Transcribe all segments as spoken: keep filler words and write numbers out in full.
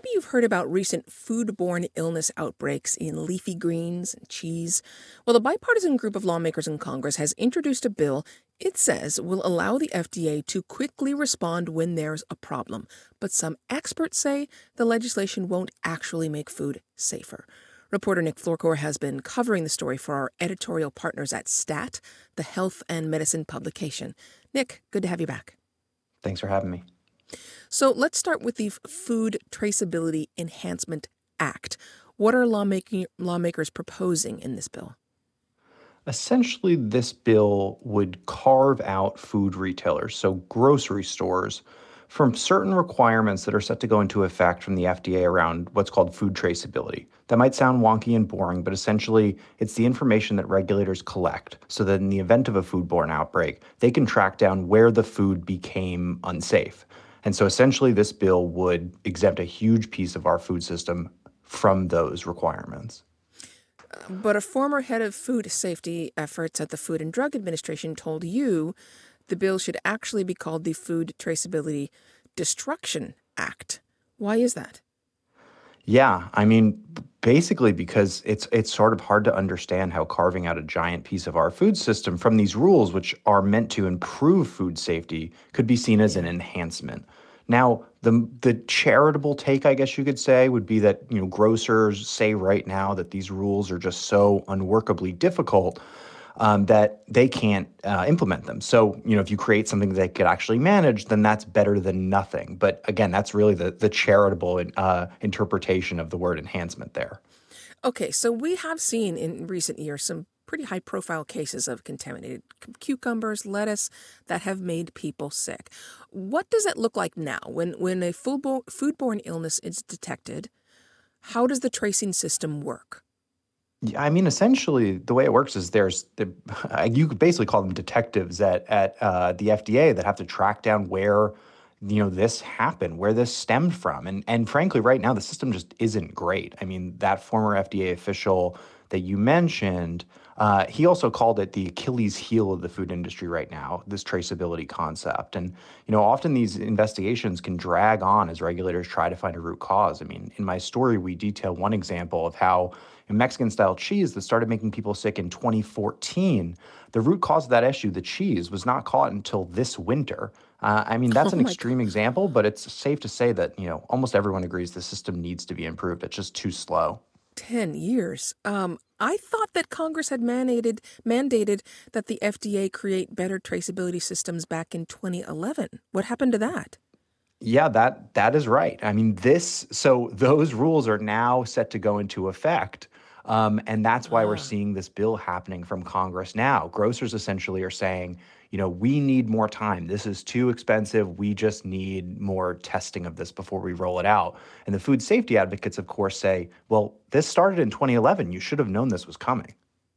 maybe you've heard about recent foodborne illness outbreaks in leafy greens and cheese. Well, the bipartisan group of lawmakers in Congress has introduced a bill it says will allow the F D A to quickly respond when there's a problem. But some experts say the legislation won't actually make food safer. Reporter Nick Florkor has been covering the story for our editorial partners at STAT, the health and medicine publication. Nick, good to have you back. Thanks for having me. So let's start with the Food Traceability Enhancement Act. What are lawmaking, lawmakers proposing in this bill? Essentially, this bill would carve out food retailers, so grocery stores, from certain requirements that are set to go into effect from the F D A around what's called food traceability. That might sound wonky and boring, but essentially it's the information that regulators collect so that in the event of a foodborne outbreak, they can track down where the food became unsafe. And so essentially this bill would exempt a huge piece of our food system from those requirements. But a former head of food safety efforts at the Food and Drug Administration told you the bill should actually be called the Food Traceability Destruction Act. Why is that? Yeah, I mean, basically because it's it's sort of hard to understand how carving out a giant piece of our food system from these rules, which are meant to improve food safety, could be seen as an enhancement. Now, the the charitable take, I guess you could say, would be that, you know, grocers say right now that these rules are just so unworkably difficult um, that they can't uh, implement them. So, you know, if you create something that they could actually manage, then that's better than nothing. But again, that's really the, the charitable uh, interpretation of the word enhancement there. Okay, so we have seen in recent years some pretty high-profile cases of contaminated c- cucumbers, lettuce that have made people sick. What does it look like now when, when a foodborne, foodborne illness is detected? How does the tracing system work? Yeah, I mean, essentially, the way it works is there's the, you could basically call them detectives at at uh, the F D A that have to track down where, you know, this happened, where this stemmed from, and and frankly, right now the system just isn't great. I mean, that former F D A official that you mentioned, uh, he also called it the Achilles heel of the food industry right now, this traceability concept. And you know, often these investigations can drag on as regulators try to find a root cause. I mean, in my story, we detail one example of how Mexican-style cheese that started making people sick in twenty fourteen, the root cause of that issue, the cheese, was not caught until this winter. Uh, I mean, that's Oh an my God, extreme example, but it's safe to say that, you know, almost everyone agrees the system needs to be improved. It's just too slow. ten years. Um, I thought that Congress had mandated mandated that the F D A create better traceability systems back in twenty eleven. What happened to that? Yeah, that that is right. I mean, this so those rules are now set to go into effect. Um, and that's why we're Ah. seeing this bill happening from Congress now. Grocers essentially are saying, you know, we need more time. This is too expensive. We just need more testing of this before we roll it out. And the food safety advocates, of course, say, well, this started in twenty eleven. You should have known this was coming.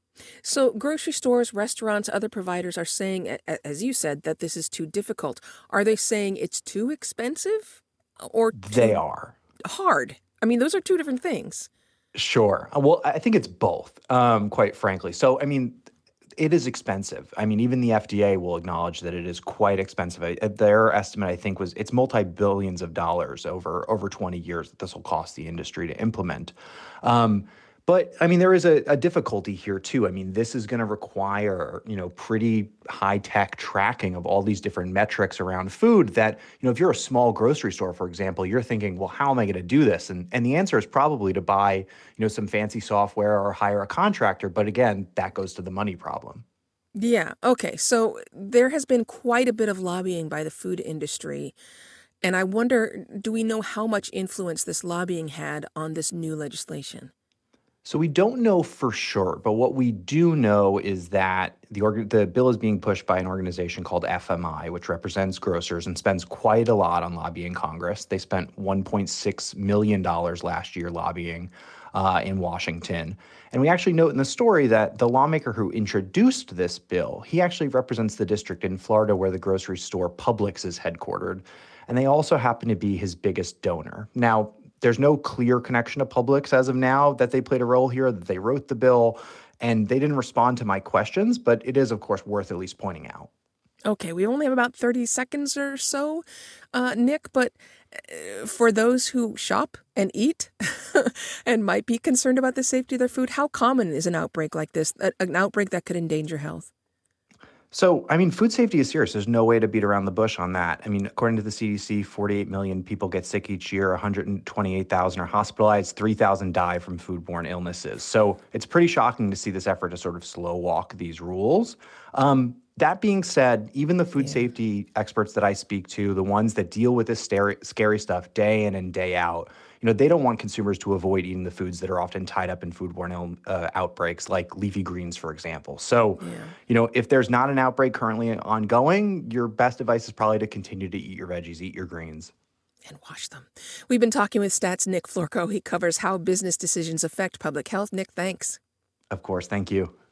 So grocery stores, restaurants, other providers are saying, a- a- as you said, that this is too difficult. Are they saying it's too expensive or They too are. hard? I mean, those are two different things. Sure. Uh, Well, I think it's both, um, quite frankly. So, I mean, it is expensive. I mean, even the F D A will acknowledge that it is quite expensive. I- uh, Their estimate, I think, was it's multi-billions of dollars over over twenty years that this will cost the industry to implement. Um, but I mean, there is a, a difficulty here too. I mean, this is going to require, you know, pretty high-tech tracking of all these different metrics around food that, you know, if you're a small grocery store, for example, you're thinking, well, how am I going to do this? And and the answer is probably to buy, you know, some fancy software or hire a contractor. But again, that goes to the money problem. Yeah. Okay. So there has been quite a bit of lobbying by the food industry. And I wonder, do we know how much influence this lobbying had on this new legislation? So we don't know for sure, but what we do know is that the org- the bill is being pushed by an organization called F M I, which represents grocers and spends quite a lot on lobbying Congress. They spent one point six million dollars last year lobbying uh, in Washington. And we actually note in the story that the lawmaker who introduced this bill, he actually represents the district in Florida where the grocery store Publix is headquartered. And they also happen to be his biggest donor. Now, there's no clear connection to Publix as of now that they played a role here, that they wrote the bill, and they didn't respond to my questions, but it is, of course, worth at least pointing out. Okay, we only have about thirty seconds or so, uh, Nick, but uh, for those who shop and eat and might be concerned about the safety of their food, how common is an outbreak like this, a- an outbreak that could endanger health? So, I mean, food safety is serious. There's no way to beat around the bush on that. I mean, according to the C D C, forty-eight million people get sick each year, one hundred twenty-eight thousand are hospitalized, three thousand die from foodborne illnesses. So it's pretty shocking to see this effort to sort of slow walk these rules. Um, that being said, even the food Yeah. safety experts that I speak to, the ones that deal with this scary, scary stuff day in and day out, you know, they don't want consumers to avoid eating the foods that are often tied up in foodborne ill, uh, outbreaks, like leafy greens, for example. So, Yeah. you know, if there's not an outbreak currently ongoing, your best advice is probably to continue to eat your veggies, eat your greens. And wash them. We've been talking with Stats Nick Florco. He covers how business decisions affect public health. Nick, thanks. Of course. Thank you.